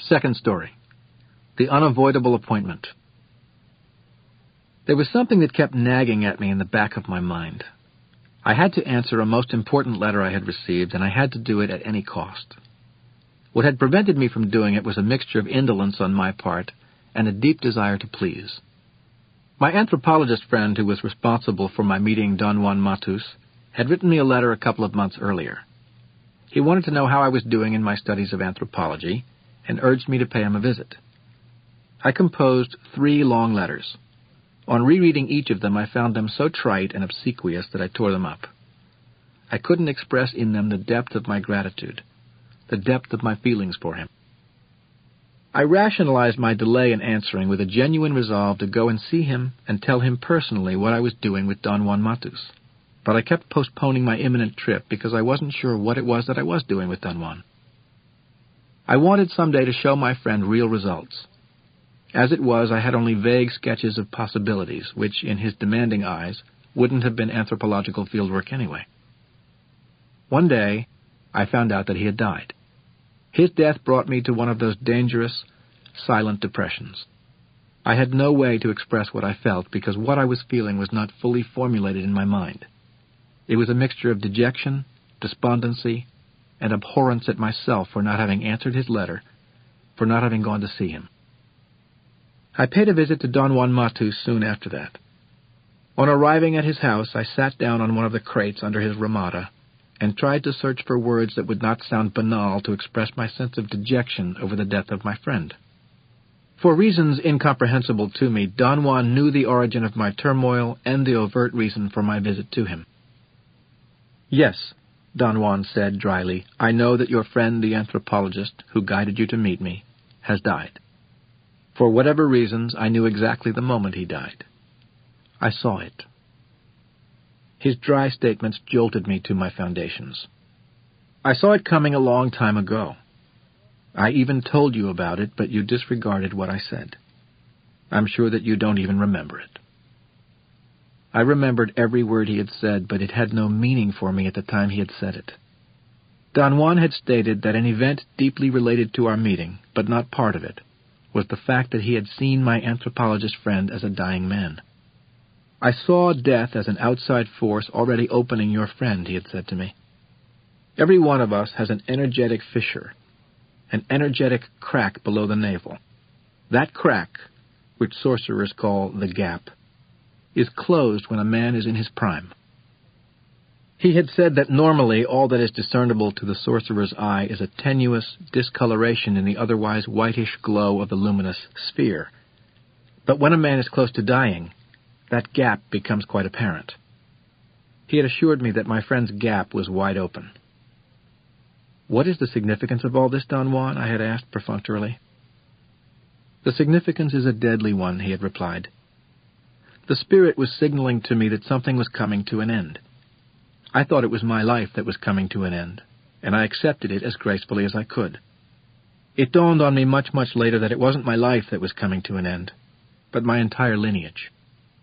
Second story. The unavoidable appointment. There was something that kept nagging at me in the back of my mind. I had to answer a most important letter I had received, and I had to do it at any cost. What had prevented me from doing it was a mixture of indolence on my part and a deep desire to please. My anthropologist friend who was responsible for my meeting Don Juan Matus had written me a letter a couple of months earlier. He wanted to know how I was doing in my studies of anthropology and urged me to pay him a visit. I composed 3 long letters. On rereading each of them, I found them so trite and obsequious that I tore them up. I couldn't express in them the depth of my gratitude, the depth of my feelings for him. I rationalized my delay in answering with a genuine resolve to go and see him and tell him personally what I was doing with Don Juan Matus. But I kept postponing my imminent trip because I wasn't sure what it was that I was doing with Don Juan. I wanted someday to show my friend real results. As it was, I had only vague sketches of possibilities, which, in his demanding eyes, wouldn't have been anthropological fieldwork anyway. One day, I found out that he had died. His death brought me to one of those dangerous, silent depressions. I had no way to express what I felt because what I was feeling was not fully formulated in my mind. It was a mixture of dejection, despondency, and abhorrence at myself for not having answered his letter, for not having gone to see him. I paid a visit to Don Juan Matus soon after that. On arriving at his house, I sat down on one of the crates under his ramada and tried to search for words that would not sound banal to express my sense of dejection over the death of my friend. For reasons incomprehensible to me, Don Juan knew the origin of my turmoil and the overt reason for my visit to him. "Yes," Don Juan said dryly, "I know that your friend, the anthropologist, who guided you to meet me, has died. For whatever reasons, I knew exactly the moment he died. I saw it." His dry statements jolted me to my foundations. "I saw it coming a long time ago. I even told you about it, but you disregarded what I said. I'm sure that you don't even remember it." I remembered every word he had said, but it had no meaning for me at the time he had said it. Don Juan had stated that an event deeply related to our meeting, but not part of it, was the fact that he had seen my anthropologist friend as a dying man. "I saw death as an outside force already opening your friend," he had said to me. "Every one of us has an energetic fissure, an energetic crack below the navel. That crack, which sorcerers call the gap, is closed when a man is in his prime." He had said that normally all that is discernible to the sorcerer's eye is a tenuous discoloration in the otherwise whitish glow of the luminous sphere. But when a man is close to dying, that gap becomes quite apparent. He had assured me that my friend's gap was wide open. "What is the significance of all this, Don Juan?" I had asked perfunctorily. "The significance is a deadly one," he had replied. "The spirit was signaling to me that something was coming to an end. I thought it was my life that was coming to an end, and I accepted it as gracefully as I could. It dawned on me much, much later that it wasn't my life that was coming to an end, but my entire lineage."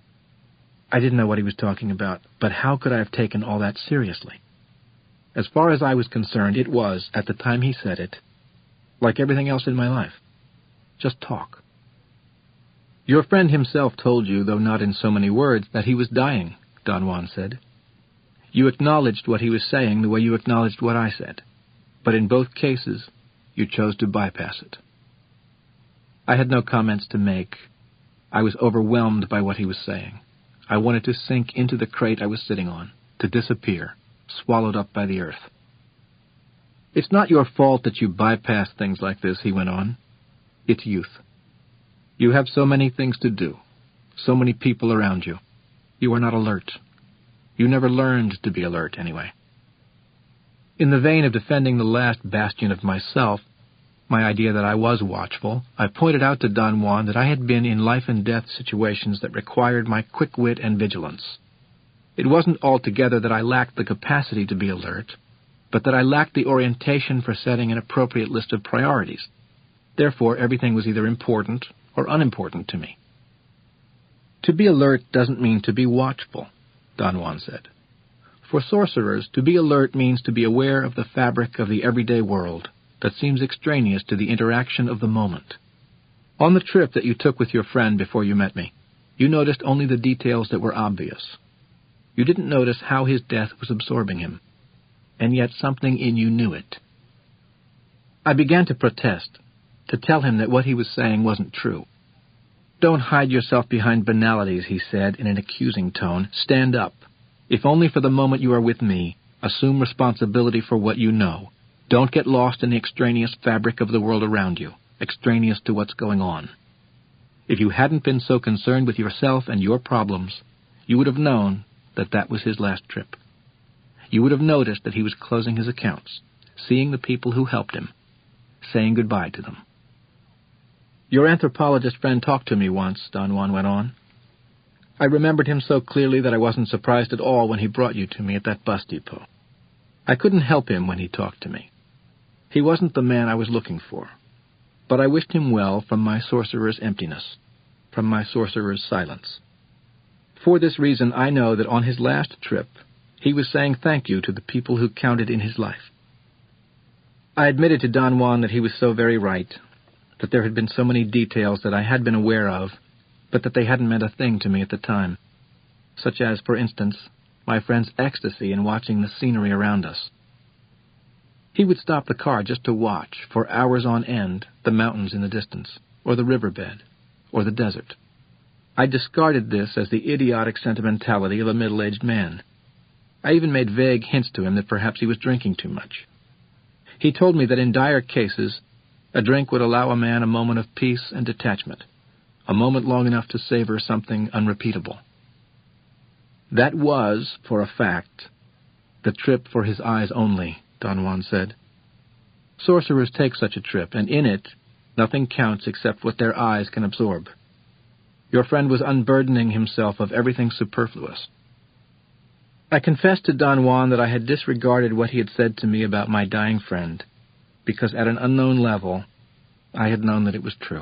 I didn't know what he was talking about, but how could I have taken all that seriously? As far as I was concerned, it was, at the time he said it, like everything else in my life. Just talk. "Your friend himself told you, though not in so many words, that he was dying," Don Juan said. "You acknowledged what he was saying the way you acknowledged what I said, but in both cases you chose to bypass it." I had no comments to make. I was overwhelmed by what he was saying. I wanted to sink into the crate I was sitting on, to disappear, swallowed up by the earth. "It's not your fault that you bypass things like this," he went on. "It's youth. You have so many things to do, so many people around you. You are not alert. You never learned to be alert, anyway." In the vein of defending the last bastion of myself, my idea that I was watchful, I pointed out to Don Juan that I had been in life-and-death situations that required my quick wit and vigilance. It wasn't altogether that I lacked the capacity to be alert, but that I lacked the orientation for setting an appropriate list of priorities. Therefore, everything was either important or unimportant to me. "To be alert doesn't mean to be watchful," Don Juan said. "For sorcerers, to be alert means to be aware of the fabric of the everyday world, that seems extraneous to the interaction of the moment. On the trip that you took with your friend before you met me, you noticed only the details that were obvious. You didn't notice how his death was absorbing him, and yet something in you knew it. I began to protest, to tell him that what he was saying wasn't true. "Don't hide yourself behind banalities," he said in an accusing tone. "Stand up. If only for the moment you are with me, assume responsibility for what you know. Don't get lost in the extraneous fabric of the world around you, extraneous to what's going on. If you hadn't been so concerned with yourself and your problems, you would have known that that was his last trip. You would have noticed that he was closing his accounts, seeing the people who helped him, saying goodbye to them." "Your anthropologist friend talked to me once," Don Juan went on. "I remembered him so clearly that I wasn't surprised at all when he brought you to me at that bus depot. I couldn't help him when he talked to me. He wasn't the man I was looking for, but I wished him well from my sorcerer's emptiness, from my sorcerer's silence. For this reason, I know that on his last trip, he was saying thank you to the people who counted in his life." I admitted to Don Juan that he was so very right, that there had been so many details that I had been aware of, but that they hadn't meant a thing to me at the time, such as, for instance, my friend's ecstasy in watching the scenery around us. He would stop the car just to watch, for hours on end, the mountains in the distance, or the riverbed, or the desert. I discarded this as the idiotic sentimentality of a middle-aged man. I even made vague hints to him that perhaps he was drinking too much. He told me that in dire cases, a drink would allow a man a moment of peace and detachment, a moment long enough to savor something unrepeatable. That was, for a fact, the trip for his eyes only, Don Juan said. Sorcerers take such a trip, and in it, nothing counts except what their eyes can absorb. Your friend was unburdening himself of everything superfluous. I confessed to Don Juan that I had disregarded what he had said to me about my dying friend, because at an unknown level, I had known that it was true.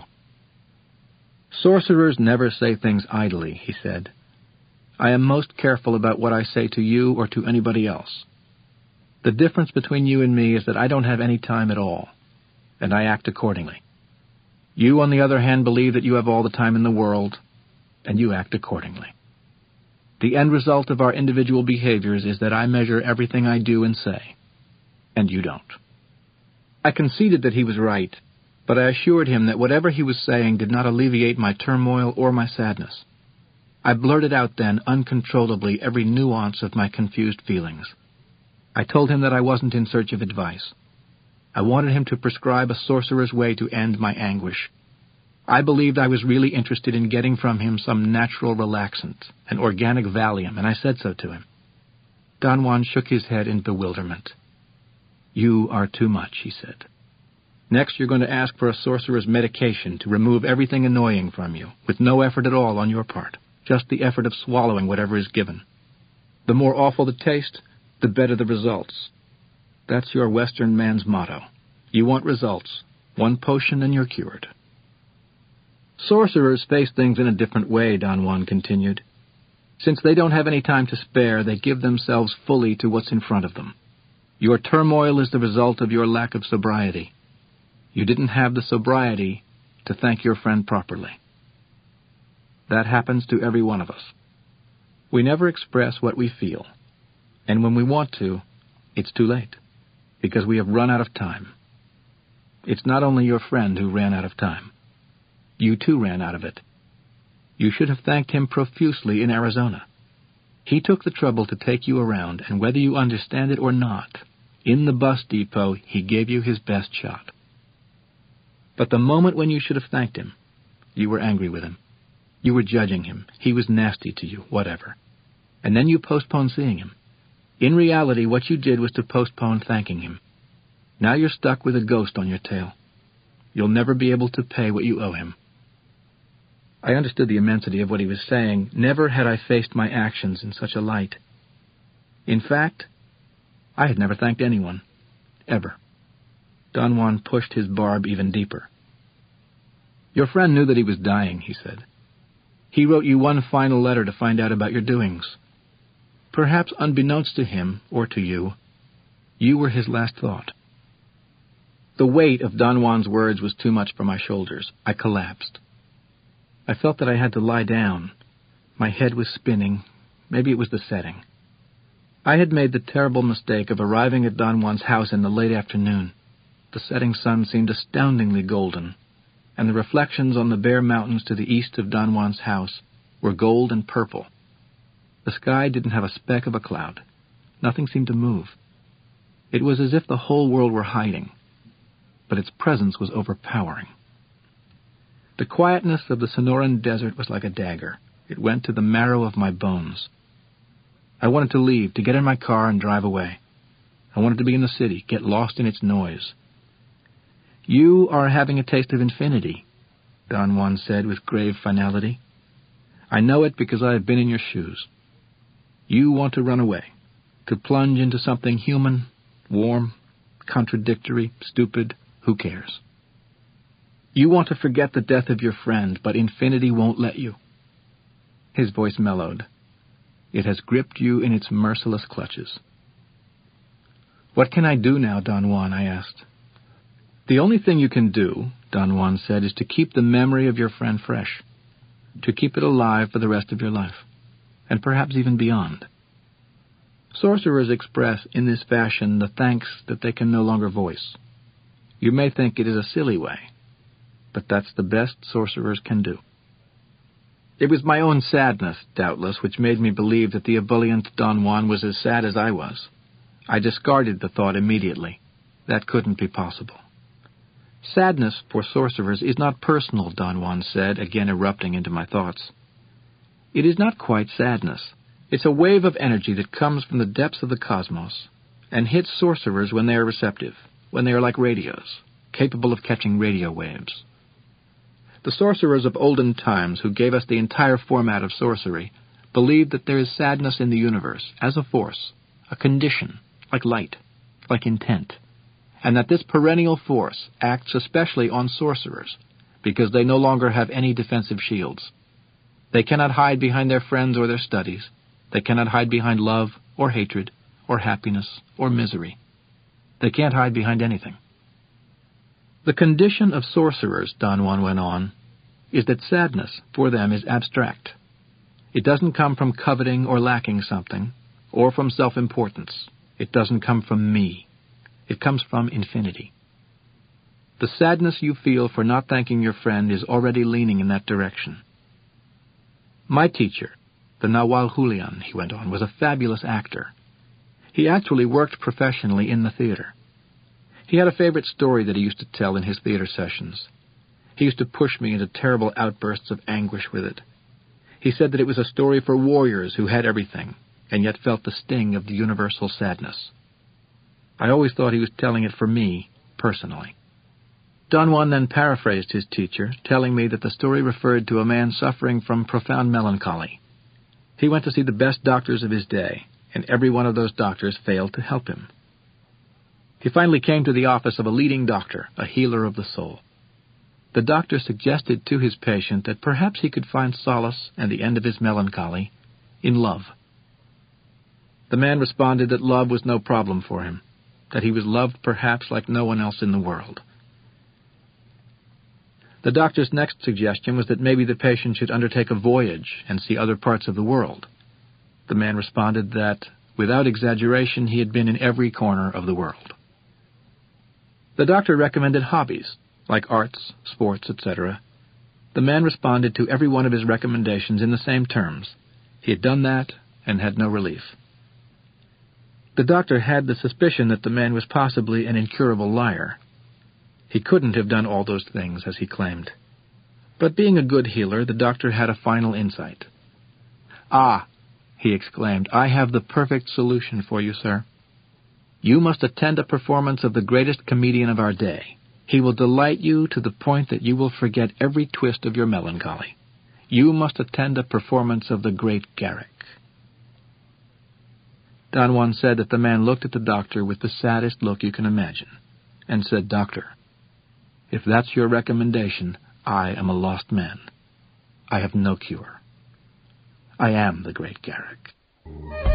"Sorcerers never say things idly," he said. "I am most careful about what I say to you or to anybody else. The difference between you and me is that I don't have any time at all, and I act accordingly. You, on the other hand, believe that you have all the time in the world, and you act accordingly. The end result of our individual behaviors is that I measure everything I do and say, and you don't." I conceded that he was right, but I assured him that whatever he was saying did not alleviate my turmoil or my sadness. I blurted out then uncontrollably every nuance of my confused feelings. I told him that I wasn't in search of advice. I wanted him to prescribe a sorcerer's way to end my anguish. I believed I was really interested in getting from him some natural relaxant, an organic Valium, and I said so to him. Don Juan shook his head in bewilderment. "You are too much," he said. "Next you're going to ask for a sorcerer's medication to remove everything annoying from you, with no effort at all on your part, just the effort of swallowing whatever is given. The more awful the taste, the better the results. That's your Western man's motto. You want results. One potion and you're cured." "Sorcerers face things in a different way," Don Juan continued. "Since they don't have any time to spare, they give themselves fully to what's in front of them. Your turmoil is the result of your lack of sobriety. You didn't have the sobriety to thank your friend properly. That happens to every one of us. We never express what we feel, and when we want to, it's too late, because we have run out of time. It's not only your friend who ran out of time. You too ran out of it. You should have thanked him profusely in Arizona. He took the trouble to take you around, and whether you understand it or not, in the bus depot he gave you his best shot. But the moment when you should have thanked him, you were angry with him. You were judging him. He was nasty to you, whatever. And then you postponed seeing him. In reality, what you did was to postpone thanking him. Now you're stuck with a ghost on your tail. You'll never be able to pay what you owe him." I understood the immensity of what he was saying. Never had I faced my actions in such a light. In fact, I had never thanked anyone, ever. Don Juan pushed his barb even deeper. "Your friend knew that he was dying," he said. "He wrote you one final letter to find out about your doings. Perhaps unbeknownst to him, or to you, you were his last thought. The weight of Don Juan's words was too much for my shoulders. I collapsed. I felt that I had to lie down. My head was spinning. Maybe it was the setting. I had made the terrible mistake of arriving at Don Juan's house in the late afternoon. The setting sun seemed astoundingly golden, and the reflections on the bare mountains to the east of Don Juan's house were gold and purple. The sky didn't have a speck of a cloud. Nothing seemed to move. It was as if the whole world were hiding, but its presence was overpowering. The quietness of the Sonoran Desert was like a dagger. It went to the marrow of my bones. I wanted to leave, to get in my car and drive away. I wanted to be in the city, get lost in its noise. "You are having a taste of infinity," Don Juan said with grave finality. "I know it because I have been in your shoes. You want to run away, to plunge into something human, warm, contradictory, stupid, who cares? You want to forget the death of your friend, but infinity won't let you." His voice mellowed. "It has gripped you in its merciless clutches." "What can I do now, Don Juan?" I asked. "The only thing you can do," Don Juan said, "is to keep the memory of your friend fresh, to keep it alive for the rest of your life, and perhaps even beyond. Sorcerers express in this fashion the thanks that they can no longer voice. You may think it is a silly way, but that's the best sorcerers can do." It was my own sadness, doubtless, which made me believe that the ebullient Don Juan was as sad as I was. I discarded the thought immediately. That couldn't be possible. "Sadness for sorcerers is not personal," Don Juan said, again erupting into my thoughts. "It is not quite sadness. It's a wave of energy that comes from the depths of the cosmos and hits sorcerers when they are receptive, when they are like radios, capable of catching radio waves. The sorcerers of olden times, who gave us the entire format of sorcery, believed that there is sadness in the universe as a force, a condition, like light, like intent, and that this perennial force acts especially on sorcerers because they no longer have any defensive shields. They cannot hide behind their friends or their studies. They cannot hide behind love or hatred or happiness or misery. They can't hide behind anything. The condition of sorcerers," Don Juan went on, "is that sadness for them is abstract. It doesn't come from coveting or lacking something, or from self-importance. It doesn't come from me. It comes from infinity. The sadness you feel for not thanking your friend is already leaning in that direction. My teacher, the Nahual Julian," he went on, "was a fabulous actor. He actually worked professionally in the theater. He had a favorite story that he used to tell in his theater sessions. He used to push me into terrible outbursts of anguish with it. He said that it was a story for warriors who had everything, and yet felt the sting of the universal sadness. I always thought he was telling it for me, personally." Don Juan then paraphrased his teacher, telling me that the story referred to a man suffering from profound melancholy. He went to see the best doctors of his day, and every one of those doctors failed to help him. He finally came to the office of a leading doctor, a healer of the soul. The doctor suggested to his patient that perhaps he could find solace and the end of his melancholy in love. The man responded that love was no problem for him, that he was loved perhaps like no one else in the world. The doctor's next suggestion was that maybe the patient should undertake a voyage and see other parts of the world. The man responded that, without exaggeration, he had been in every corner of the world. The doctor recommended hobbies, like arts, sports, etc. The man responded to every one of his recommendations in the same terms. He had done that and had no relief. The doctor had the suspicion that the man was possibly an incurable liar. He couldn't have done all those things, as he claimed. But being a good healer, the doctor had a final insight. "Ah," he exclaimed, "I have the perfect solution for you, sir. You must attend a performance of the greatest comedian of our day. He will delight you to the point that you will forget every twist of your melancholy. You must attend a performance of the great Garrick." Don Juan said that the man looked at the doctor with the saddest look you can imagine, and said, "Doctor, if that's your recommendation, I am a lost man. I have no cure. I am the great Garrick."